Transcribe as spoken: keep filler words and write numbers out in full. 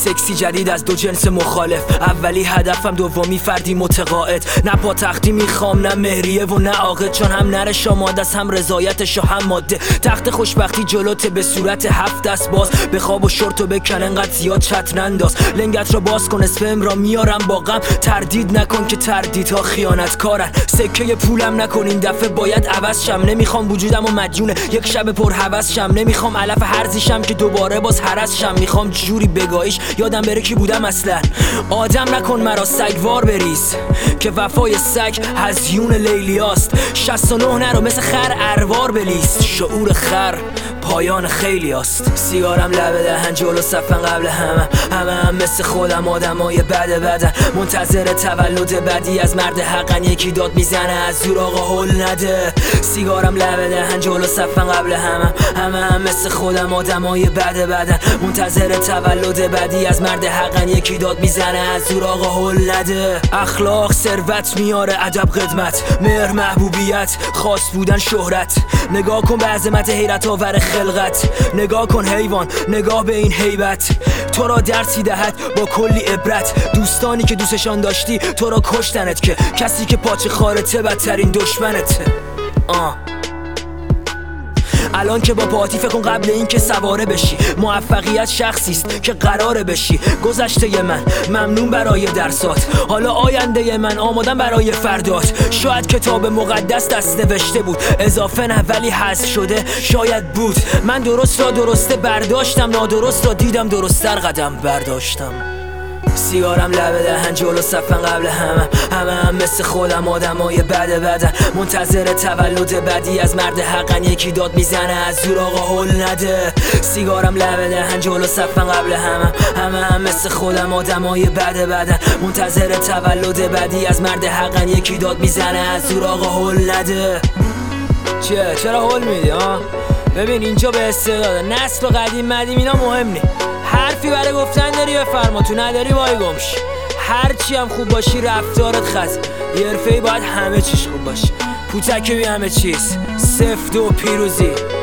سکسی جدید از دو جنس مخالف، اولی هدفم دومی فردی متقاعد. نه پاتختی میخوام نه مهریه و نه عاقد، چون هم نرش آماده است هم رضایتش و هم ماده. تخت خوشبختی جلوت به صورت هفت دست باز، به خواب و شورت و بکن انقدر زیاد چت ننداز. لنگت را باز کن اسپم را میارم با غم، تردید نکن که تردیدها خیانت کارن. سکه پولم نکن این دفعه باید عوض شم، نمیخوام وجودم و مدیون یک شب پر هوس شم. نمیخوام علف هرزی شم که دوباره باز هرس شم، میخوام جوری بگاهیش یادم بره کی بودم اصلا. آدم نکن مرا سگوار بریز که وفای سگ هزیون لیلیاست. شصت و نه نرو مثل خر اروار بلیست، شعور خر پایان خیلی هست. سیگارم لبه دهن جلو صفن قبل همه، همه هم مثل خودم آدمای بد بدن، منتظر تولد بعدی از مرد حقن. یکی داد میزنه از زور آقا هل نده. سیگارم لبه دهن جلو صفن قبل همه، همه هم مثل خودم آدمای بد بدن، منتظر تولد بعدی از مرد حقن. یکی داد میزنه از زور آقا هل نده. اخلاق ثروت میاره، ادب قدمت، مهر محبوبیت، خاص بودن شهرت. نگاه کن به عظمت حیرت آور خلقت، نگاه کن حیوان نگاه به این هیبت. تو را درسی دهد با کلی عبرت، دوستانی که دوستشان داشتی تو را کشتنت، که کسی که پاچه خارته بدترین دشمنته. آه الان که با پاتی فکر کن قبل این که سواره بشی. موفقیت شخصیست که قراره بشی. گذشته من ممنون برای درسات، حالا آینده من آمادم برای فردات. شاید کتاب مقدس دست نوشته بود، اضافه نه ولی حذف شده شاید بود. من درست را درسته برداشتم، نادرست را دیدم درست‌تر قدم برداشتم. سیگارم لبه دهن جلو صفن قبل همه، همه هم مثل خودم آدمای بد بدن، منتظر تولد بعدی از مرد حقن. یکی داد میزنه از زور آقا هل نده. سیگارم لبه دهن جلو صفن قبل همه، همه هم مثل خودم آدمای بد بدن، منتظر تولد بعدی از مرد حقن. یکی داد میزنه از زور آقا هل نده. چیه؟ چرا هل میدی ها؟ ببین اینجا به استعداده، نسل و قدیم مدیم اینا مهم نی. حرفی برای گفتن داری بفرما، تو نداری وای گمش. هرچی هم خوب باشی رفتارت خز، یه حرفه‌ای باید همه چیش خوب باشه. پوتک بی همه چیز، سفت و پیروزی.